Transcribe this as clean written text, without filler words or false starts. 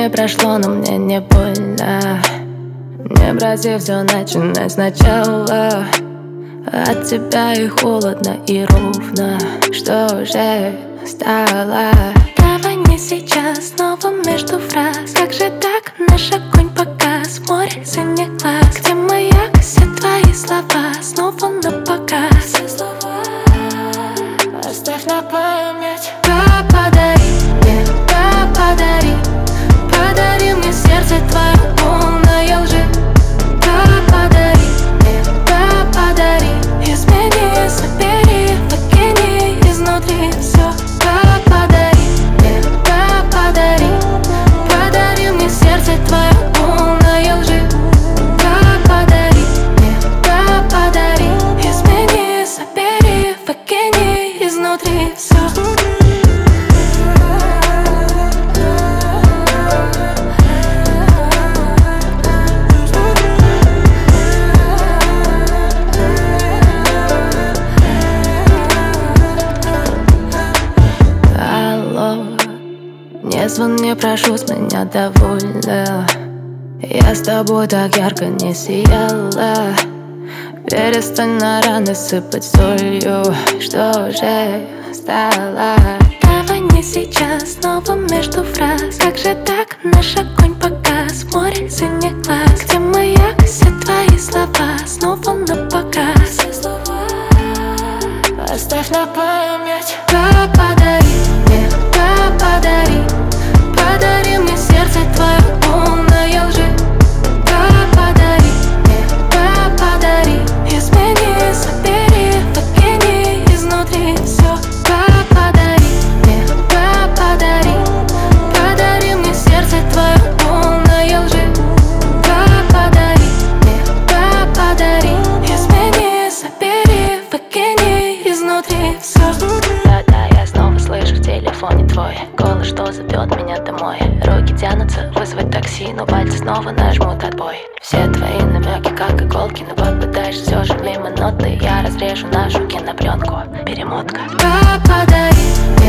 не прошло, но мне не больно. Не братьев, все начинать сначала. От тебя и холодно, и ровно. Что уже стало? Давай не сейчас, снова между фраз. Как же так, наш огонь погас. Море синих глаз. Где маяк, все твои слова снова на показ. Все слова оставь на память. Подари мне, подари. Подари мне сердце твое полное лжи. Подари мне, подари. Измени, собери, выкини изнутри все. Подари мне, подари. Подари мне сердце твое полное лжи. Подари мне, подари. Измени, собери, выкини изнутри все. Не звони, прошу, с меня довольно. Я с тобой так ярко не сияла. Перестань на раны сыпать солью. Что уже стало? Давай не сейчас, снова между фраз. Как же так, наш огонь погас. Море синих глаз. Где маяк, все твои слова снова на показ. Все слова оставь на память. Подари мне, подари. Подари мне сердце твое полное лжи. Подари мне, подари. Измени, собери, выкини изнутри все. Подари мне, подари. Подари мне сердце твое полное лжи. Подари мне, подари. Измени, собери, выкини изнутри все. Да, я снова слышу в телефоне твой голос, что зовет меня домой. Руки тянутся вызвать такси, но пальцы снова нажмут отбой. Все твои намеки как иголки, но попадаешь все же мимо ноты. Я разрежу нашу кинопленку. Перемотка. Подари